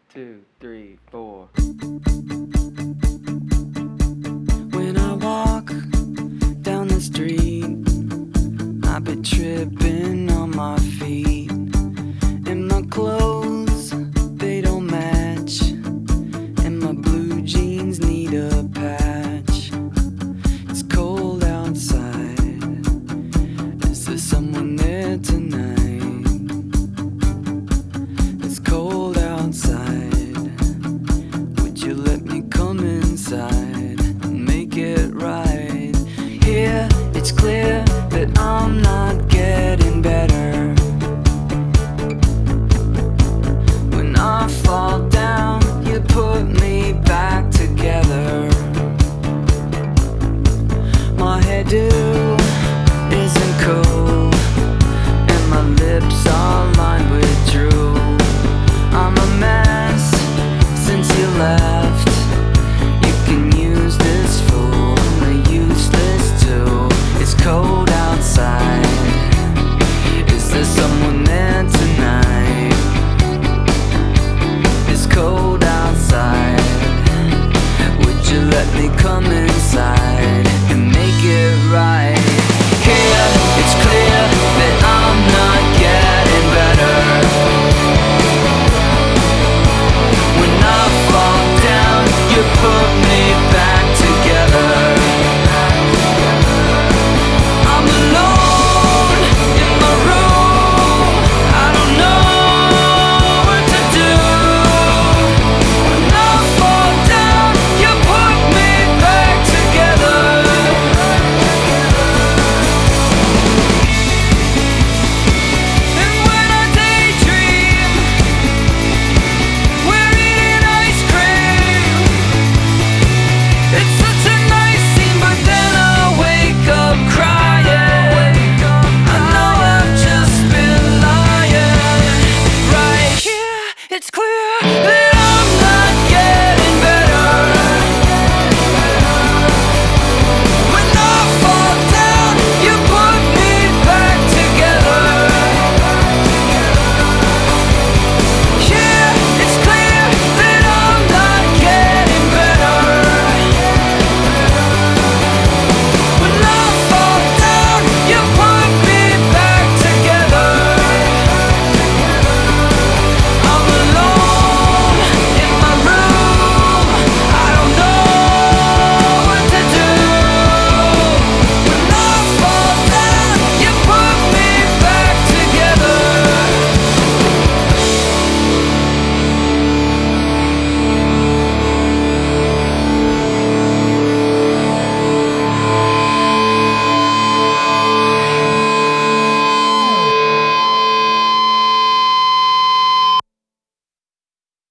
2, 3, 4. When I walk down the street, I be tripping on my feet, and my clothes, they don't match, and my blue jeans need a patch. It's cold outside. Is there someone there tonight? It's cold outside. Would you let me come inside and make it right? Here it's clear that I'm not getting better. When I fall down, you put me back together. My hairdo isn't cool, and my lips are lined with drool. I'm a mess since you left. You can use this fool, I'm useless too. It's cold outside. Is there someone there tonight? It's cold outside. Would you let me come inside and make it right? Here it's clear that I'm not getting better. When I fall down, you put me back together. I'm alone in my room. I don't know what to do. When I fall down, you put me back together. And when I daydream, we're eating ice cream. It's such a nice scene, but then I wake up crying. I know I've just been lying. Right here, it's clear